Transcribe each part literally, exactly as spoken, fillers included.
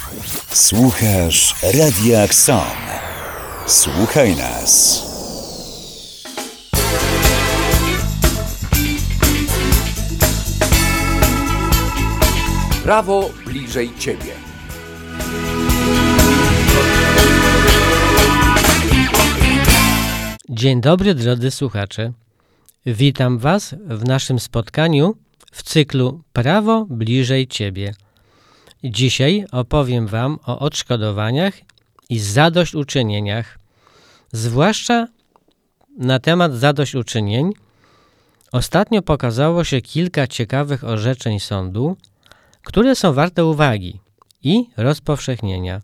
Słuchasz Radia Kson. Słuchaj nas. Prawo bliżej Ciebie. Dzień dobry, drodzy słuchacze. Witam Was w naszym spotkaniu w cyklu Prawo bliżej Ciebie. Dzisiaj opowiem Wam o odszkodowaniach i zadośćuczynieniach. Zwłaszcza na temat zadośćuczynień ostatnio pokazało się kilka ciekawych orzeczeń sądu, które są warte uwagi i rozpowszechnienia.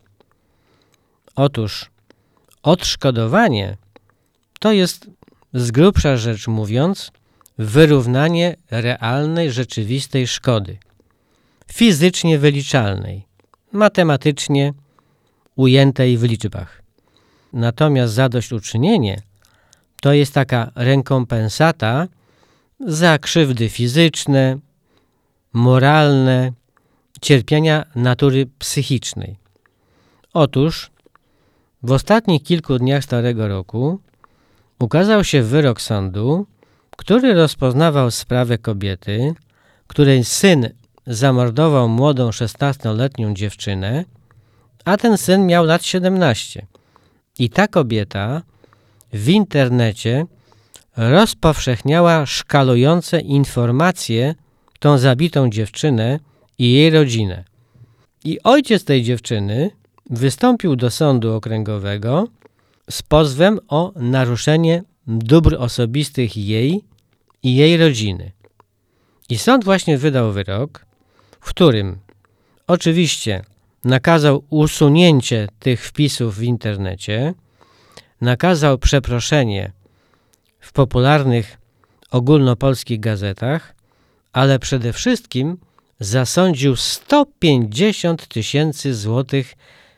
Otóż odszkodowanie to jest, z grubsza rzecz mówiąc, wyrównanie realnej, rzeczywistej szkody, fizycznie wyliczalnej, matematycznie ujętej w liczbach. Natomiast zadośćuczynienie to jest taka rekompensata za krzywdy fizyczne, moralne, cierpienia natury psychicznej. Otóż w ostatnich kilku dniach Starego Roku ukazał się wyrok sądu, który rozpoznawał sprawę kobiety, której syn zamordował młodą szesnastoletnią dziewczynę, a ten syn miał lat siedemnaście. I ta kobieta w internecie rozpowszechniała szkalujące informacje tą zabitą dziewczynę i jej rodzinę. I ojciec tej dziewczyny wystąpił do sądu okręgowego z pozwem o naruszenie dóbr osobistych jej i jej rodziny. I sąd właśnie wydał wyrok, w którym oczywiście nakazał usunięcie tych wpisów w internecie, nakazał przeproszenie w popularnych ogólnopolskich gazetach, ale przede wszystkim zasądził sto pięćdziesiąt tysięcy złotych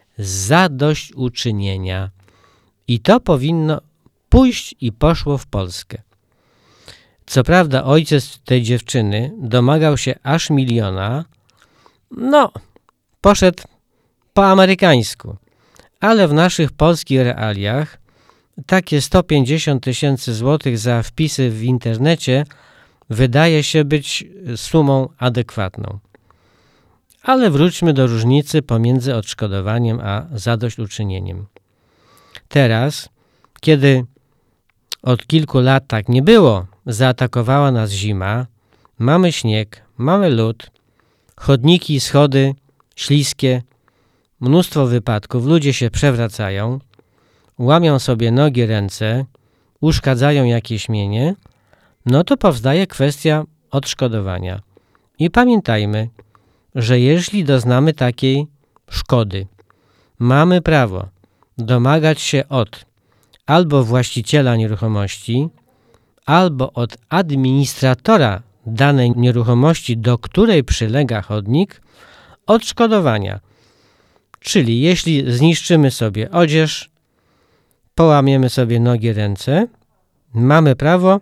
zadośćuczynienia. I to powinno pójść i poszło w Polskę. Co prawda ojciec tej dziewczyny domagał się aż miliona, no, poszedł po amerykańsku, ale w naszych polskich realiach takie sto pięćdziesiąt tysięcy złotych za wpisy w internecie wydaje się być sumą adekwatną. Ale wróćmy do różnicy pomiędzy odszkodowaniem a zadośćuczynieniem. Teraz, kiedy od kilku lat tak nie było, zaatakowała nas zima, mamy śnieg, mamy lód, chodniki i schody śliskie, mnóstwo wypadków, ludzie się przewracają, łamią sobie nogi, ręce, uszkadzają jakieś mienie, no to powstaje kwestia odszkodowania. I pamiętajmy, że jeśli doznamy takiej szkody, mamy prawo domagać się od albo właściciela nieruchomości, albo od administratora danej nieruchomości, do której przylega chodnik, odszkodowania. Czyli jeśli zniszczymy sobie odzież, połamiemy sobie nogi, ręce, mamy prawo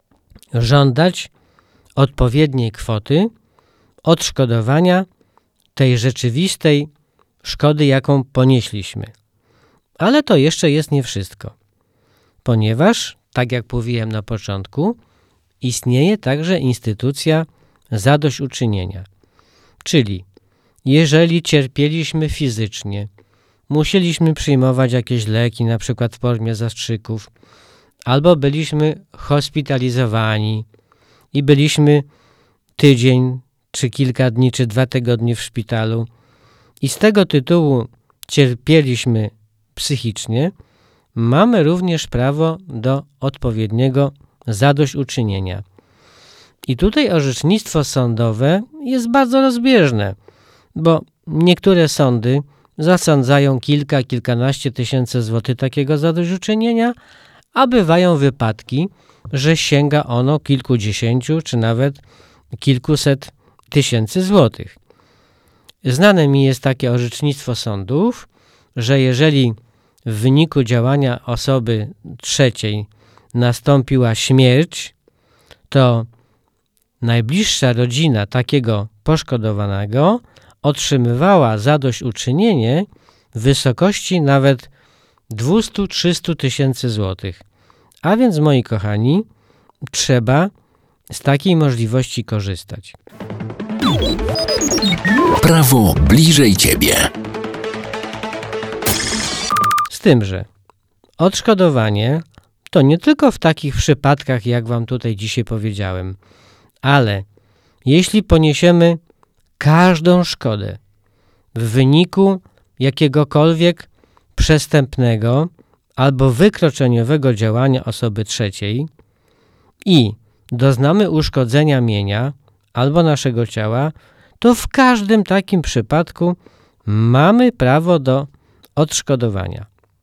żądać odpowiedniej kwoty odszkodowania tej rzeczywistej szkody, jaką ponieśliśmy. Ale to jeszcze jest nie wszystko, ponieważ, tak jak mówiłem na początku, istnieje także instytucja zadośćuczynienia. Czyli jeżeli cierpieliśmy fizycznie, musieliśmy przyjmować jakieś leki, na przykład w formie zastrzyków, albo byliśmy hospitalizowani i byliśmy tydzień, czy kilka dni, czy dwa tygodnie w szpitalu i z tego tytułu cierpieliśmy psychicznie, mamy również prawo do odpowiedniego zadośćuczynienia. I tutaj orzecznictwo sądowe jest bardzo rozbieżne, bo niektóre sądy zasądzają kilka, kilkanaście tysięcy złotych takiego zadośćuczynienia, a bywają wypadki, że sięga ono kilkudziesięciu, czy nawet kilkuset tysięcy złotych. Znane mi jest takie orzecznictwo sądów, że jeżeli w wyniku działania osoby trzeciej nastąpiła śmierć, to najbliższa rodzina takiego poszkodowanego otrzymywała zadośćuczynienie w wysokości nawet dwieście do trzystu tysięcy złotych. A więc, moi kochani, trzeba z takiej możliwości korzystać. Prawo bliżej Ciebie. Z tym, że odszkodowanie to nie tylko w takich przypadkach, jak wam tutaj dzisiaj powiedziałem, ale jeśli poniesiemy każdą szkodę w wyniku jakiegokolwiek przestępnego albo wykroczeniowego działania osoby trzeciej i doznamy uszkodzenia mienia albo naszego ciała, to w każdym takim przypadku mamy prawo do odszkodowania.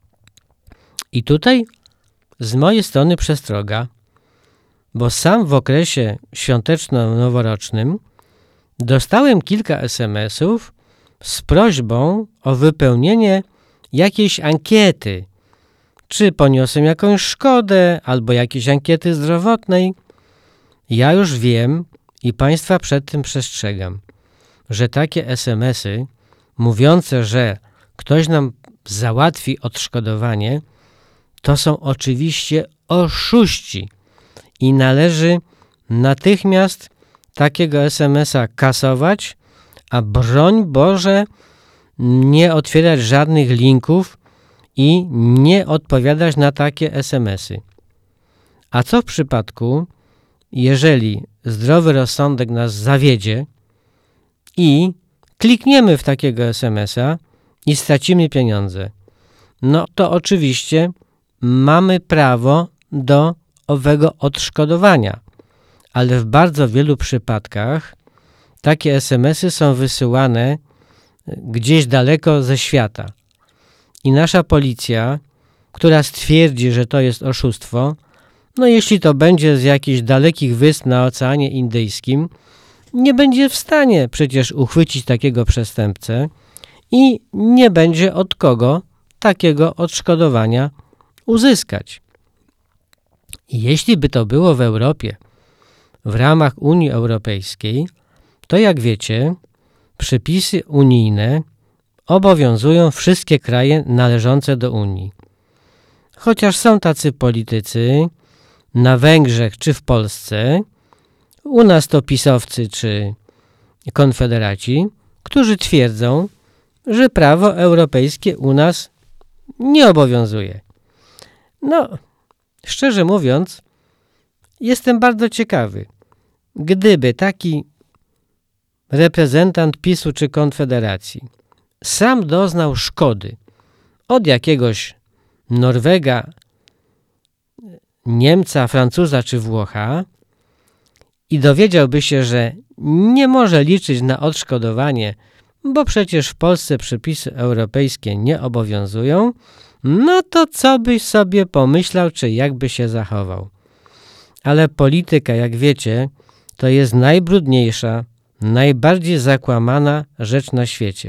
I tutaj z mojej strony przestroga, bo sam w okresie świąteczno-noworocznym dostałem kilka es em esów z prośbą o wypełnienie jakiejś ankiety, czy poniosłem jakąś szkodę, albo jakiejś ankiety zdrowotnej. Ja już wiem i Państwa przed tym przestrzegam, że takie es em esy mówiące, że ktoś nam załatwi odszkodowanie, to są oczywiście oszuści i należy natychmiast takiego es em esa kasować, a broń Boże nie otwierać żadnych linków i nie odpowiadać na takie es em esy. A co w przypadku, jeżeli zdrowy rozsądek nas zawiedzie i klikniemy w takiego es em esa i stracimy pieniądze? No to oczywiście mamy prawo do owego odszkodowania, ale w bardzo wielu przypadkach takie es em esy są wysyłane gdzieś daleko ze świata. I nasza policja, która stwierdzi, że to jest oszustwo, no jeśli to będzie z jakichś dalekich wysp na Oceanie Indyjskim, nie będzie w stanie przecież uchwycić takiego przestępcę i nie będzie od kogo takiego odszkodowania uzyskać. I jeśli by to było w Europie, w ramach Unii Europejskiej, to jak wiecie, przepisy unijne obowiązują wszystkie kraje należące do Unii. Chociaż są tacy politycy na Węgrzech czy w Polsce, u nas to pisowcy czy konfederaci, którzy twierdzą, że prawo europejskie u nas nie obowiązuje. No, szczerze mówiąc, jestem bardzo ciekawy, gdyby taki reprezentant PiSu czy Konfederacji sam doznał szkody od jakiegoś Norwega, Niemca, Francuza czy Włocha i dowiedziałby się, że nie może liczyć na odszkodowanie, bo przecież w Polsce przepisy europejskie nie obowiązują, no to co byś sobie pomyślał, czy jakby się zachował. Ale polityka, jak wiecie, to jest najbrudniejsza, najbardziej zakłamana rzecz na świecie.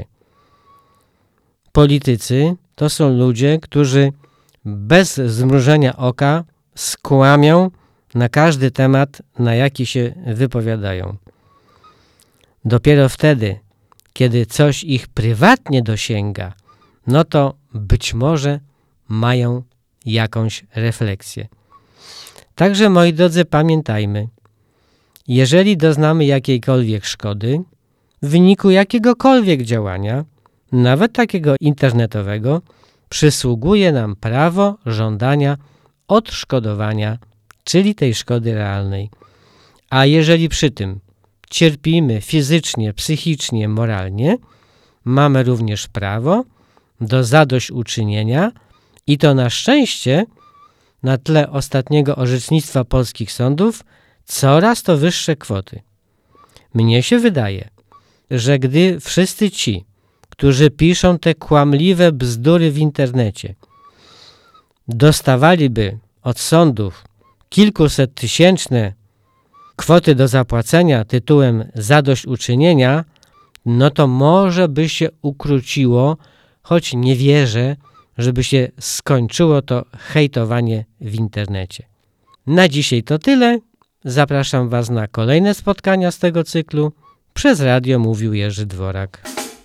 Politycy to są ludzie, którzy bez zmrużenia oka skłamią na każdy temat, na jaki się wypowiadają. Dopiero wtedy, kiedy coś ich prywatnie dosięga, no to być może mają jakąś refleksję. Także, moi drodzy, pamiętajmy, jeżeli doznamy jakiejkolwiek szkody w wyniku jakiegokolwiek działania, nawet takiego internetowego, przysługuje nam prawo żądania odszkodowania, czyli tej szkody realnej. A jeżeli przy tym cierpimy fizycznie, psychicznie, moralnie, mamy również prawo do zadośćuczynienia i to na szczęście na tle ostatniego orzecznictwa polskich sądów coraz to wyższe kwoty. Mnie się wydaje, że gdy wszyscy ci, którzy piszą te kłamliwe bzdury w internecie, dostawaliby od sądów kilkuset tysięczne kwoty do zapłacenia tytułem zadośćuczynienia, no to może by się ukróciło, choć nie wierzę, żeby się skończyło to hejtowanie w internecie. Na dzisiaj to tyle. Zapraszam Was na kolejne spotkania z tego cyklu. Przez radio mówił Jerzy Dworak.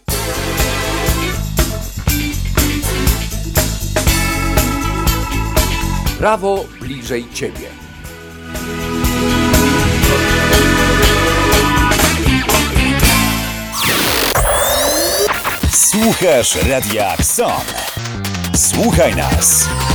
Prawo bliżej Ciebie. Słuchasz Radia Kson. Słuchaj nas.